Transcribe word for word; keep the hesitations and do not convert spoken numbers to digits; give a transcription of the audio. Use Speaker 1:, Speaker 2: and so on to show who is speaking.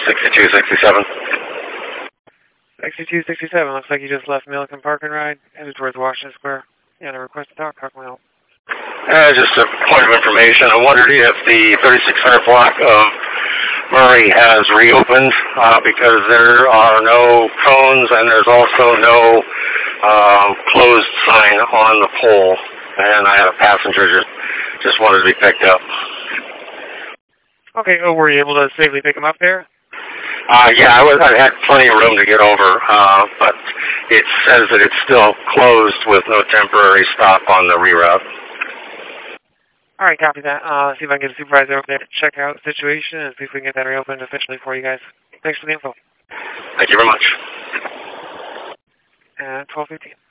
Speaker 1: sixty-two sixty-seven.
Speaker 2: sixty-two sixty-seven, looks like you just left Milliken Park and Ride, headed towards Washington Square. Yeah, and a request to talk. How can we help?
Speaker 1: Uh, just a point of information. I wondered if the thirty-six hundred block of Murray has reopened uh, because there are no cones and there's also no uh, closed sign on the pole. And I had a passenger just, just wanted to be picked up.
Speaker 2: Okay, oh, were you able to safely pick him up there?
Speaker 1: Uh, yeah, I, was, I had plenty of room to get over, uh, but it says that it's still closed with no temporary stop on the reroute.
Speaker 2: All right, copy that. Uh, see if I can get a supervisor over there to check out the situation and see if we can get that reopened officially for you guys. Thanks for the info.
Speaker 1: Thank you very much.
Speaker 2: And twelve fifteen.